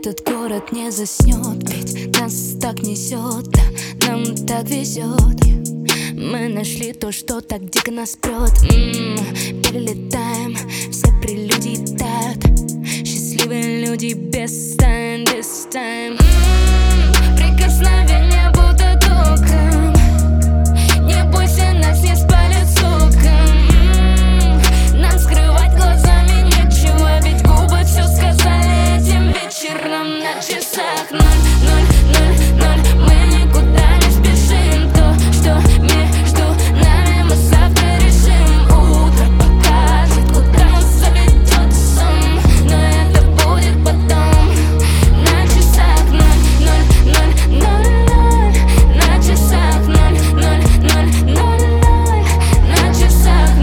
Этот город не заснет, ведь нас так несет, да, нам так везет. Мы нашли то, что так дико нас прет. Перелетаем, все прелюдии тают. Счастливые люди без тайн, без тайн. Прикосновение будто током. Не бойся, нас не спалит соком. Нам скрывать глазами нечего, ведь губы все сказали этим вечером. На часах 00:00. Мы никуда не спешим. То, что между нами, мы завтра решим. Утро покажет, куда нас заведет сон, но это будет потом. На часах 00:00. На часах 00:00. На часах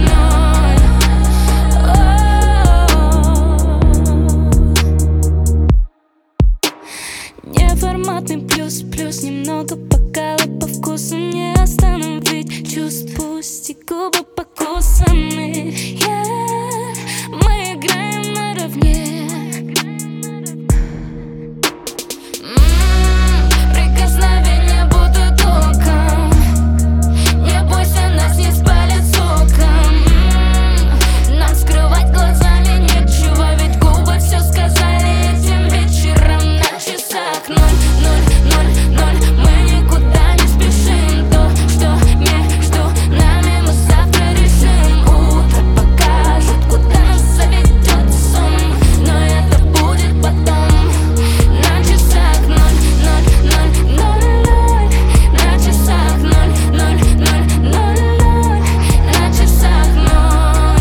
0. Неформатный плюс, немного бокала по вкусу не остановить чувств, пусть и губы покусаны. Мы играем наравне. Прикосновение будто током. Не бойся, нас не спалит соком. Нам скрывать глазами нечего, ведь губы все сказали этим вечером. На часах 00:00. Мы никуда не спешим. То, что между нами, мы завтра решим. Утро покажет, куда нас заведет сон, но это будет потом. На часах 00:00. На часах 00:00. На часах 0.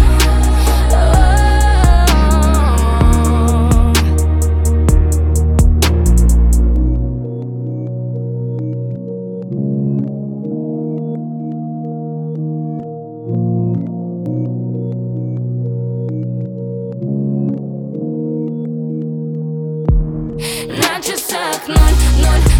На часах 00:00.